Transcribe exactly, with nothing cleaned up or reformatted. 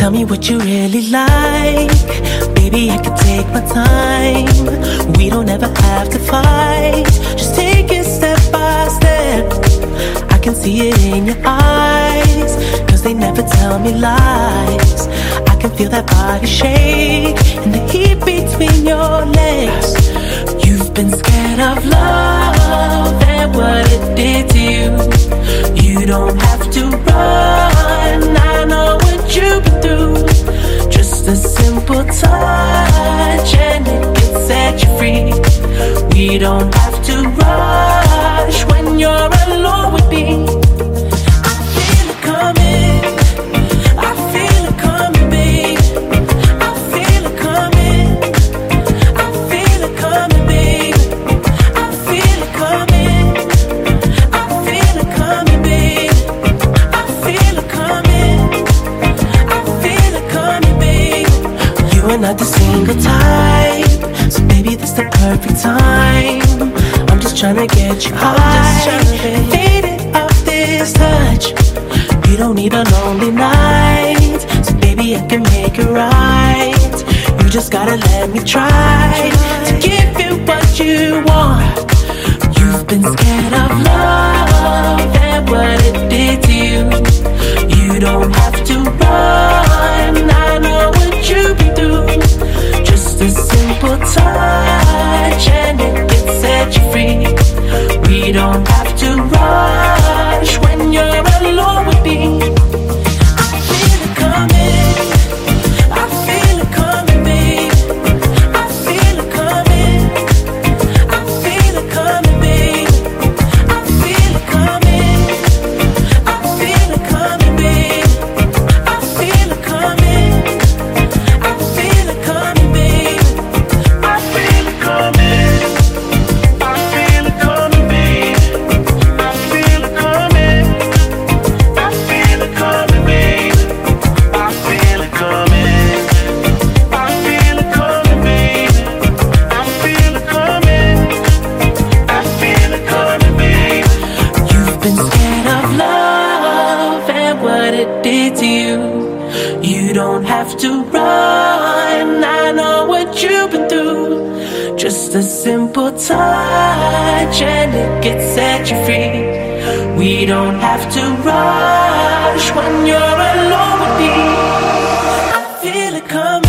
Tell me what you really like. Baby, I can take my time. We don't ever have to fight. Just take it step by step. I can see it in your eyes, cause they never tell me lies. I can feel that body shake and the heat between your legs. You've been scared of love and what it did to you. You don't have to run, I know what you've been through. Just a simple touch and it can set you free. We don't have to rush when you're alone with me. I feel it coming, I feel it coming, babe. I feel it coming, I feel it coming, babe. I feel it coming, I feel it coming, babe. I feel it coming, I feel it coming, babe. You are not the single type, so baby, this the perfect time. I'm just tryna get you high, faded off this touch. You don't need a lonely night, so baby, I can make it right. You just gotta let me try to give you what you want. You've been scared of love and what it did to you. You don't have to run, I know what you've been through. Just a simple touch and it can set you free. We don't have to rush when you're alone with me. I feel it coming, I feel it coming, babe. I feel it coming, I feel it coming, babe. I feel it coming, I feel it coming, babe. I feel it coming, I feel it coming, babe. I feel it coming, I feel it coming, babe. I feel it coming, I feel it coming, babe. I feel it coming, I feel it coming, babe. I feel it coming, I feel it coming, babe. You've been scared of love and what it did to you. You don't have to run, I know what you've been through. Just a simple touch and it can set you free. We don't have to rush when you're alone with me. I feel it coming.